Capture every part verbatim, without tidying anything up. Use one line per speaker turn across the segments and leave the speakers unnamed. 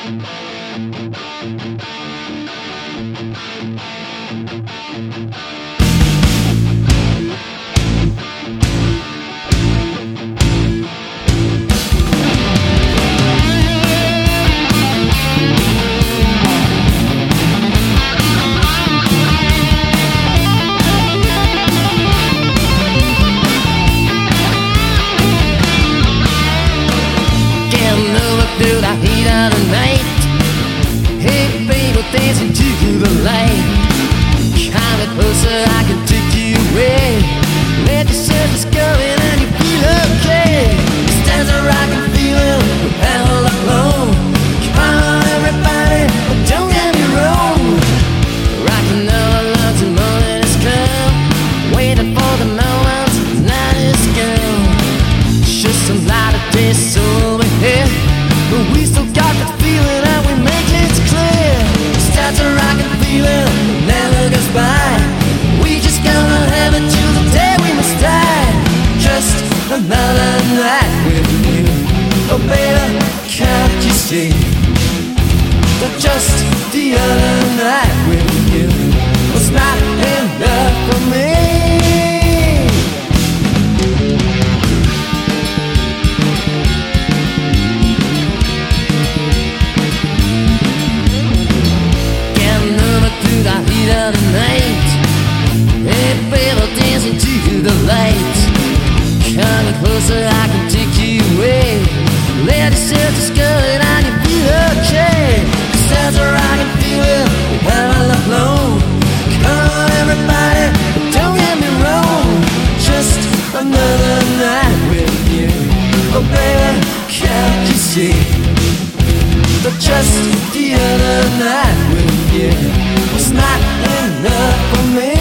Through the heat of the night, hey baby, dancing to the light. Come it closer, I can take you away. Let the surface go in and you feel okay. Stands a rockin' feeling, we're hell alone. Come on everybody, but don't get me wrong. Rockin' all alone, the morning has come. Waiting for the moment, the night is gone. Just a lot of days over here, but we still got that feeling and we make it clear. Starts a rockin' feeling, never goes by. We just gonna have it till the day we must die. Just another night with you. Oh baby, can't you see that just the other night with you was not enough for me? The heat of the night, hey baby, dancing to the light. Coming closer, I can take you away. Let yourself just go and you feel okay. Cause that's a rockin' feeling, we're hell alone. Come on everybody, but don't get me wrong. Just another night with you. Oh baby, can't you see that just the other night with you was not enough for me?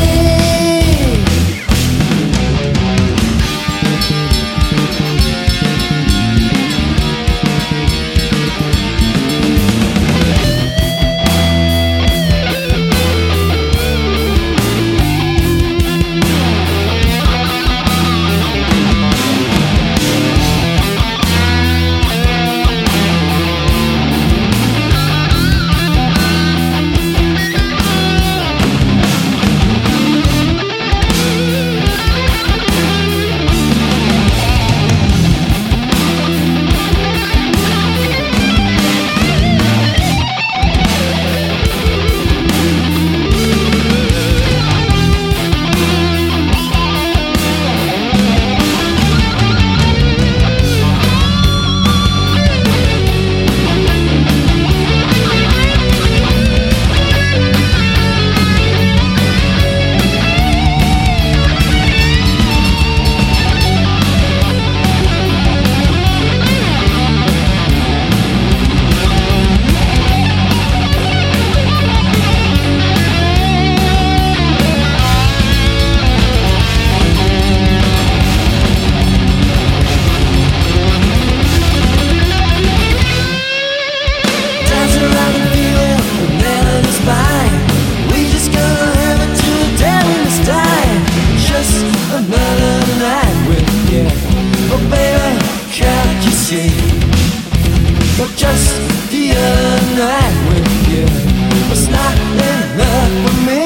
But just the other night with you was not enough for me.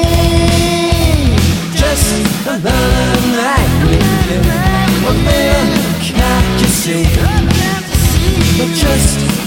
Just another night with you. Well, baby, can't you see? But just